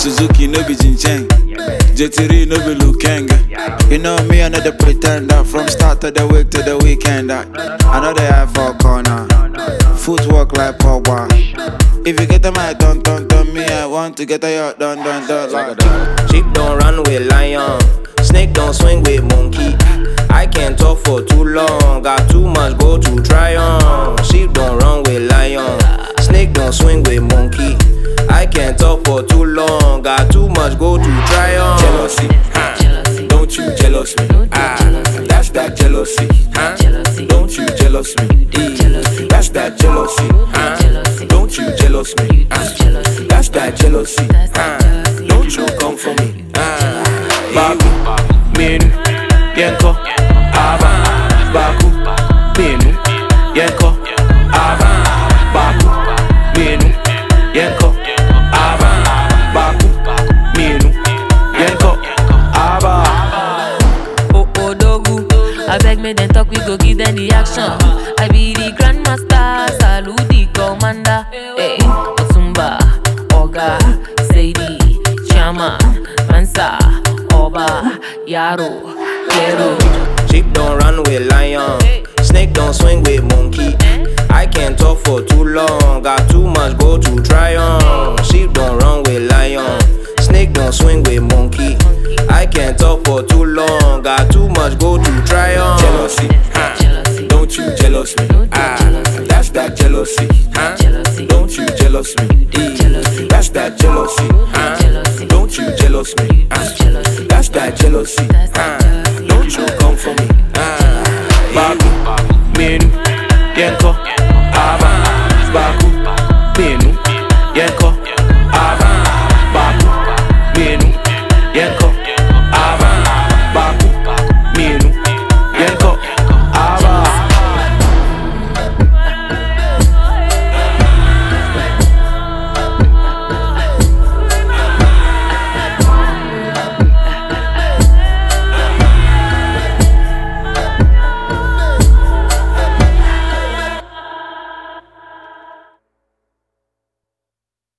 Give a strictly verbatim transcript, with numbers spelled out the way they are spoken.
Suzuki no be Jincheng, J three no be Lukenga. You know me, I know the pretender. From start of the week to the weekend. I, I know they have for corner. Footwork like Pogba. If you get them, I don't, don't, don't me. I want to get a yacht, done, done, done. Like sheep don't run with lion, snake don't swing with monkey. I can't talk for too long, got too much go to try on. Sheep don't run with lion, snake don't swing with monkey. I can't talk for too long, got too much go to try on. Jealousy, huh? Jealousy. Don't you jealous me? Ah, that's that jealousy, huh? Jealousy. Don't you jealous me? Jealousy. That's that jealousy, huh? Jealousy. Don't you jealous me? Ah, Jealousy. that's that jealousy, That's huh? that jealousy. Don't you come for me? Ah, Baku, menu, yenko, ava. Baku, menu, yenko, ava. Baku, menu, yenko, ava. Baku, menu, yenko, ava. Oh, oh, dogu. I beg me then talk, we go give them the action. I be the grandmaster, salute the commander. Hey, Otumba, Oga, Sadie, Chama, Mansa, Oba, Yaro, Kero. Sheep don't run with lion, snake don't swing with monkey. I can't talk for too long, got too much go to try on. Sheep don't run with lion, snake don't swing with monkey. I can't talk for too long, got too much go to try on. jealousy, huh? Jealousy. Don't you jealous me? Ah, that's that jealousy, huh? Jealousy. Don't you jealous me? Jealousy. That's that jealousy, huh? Jealousy. Don't you jealous me? Ah, Jealousy. that's that jealousy, That's huh? that jealousy. Don't you come for me? Ah, Baku, menu, yenko,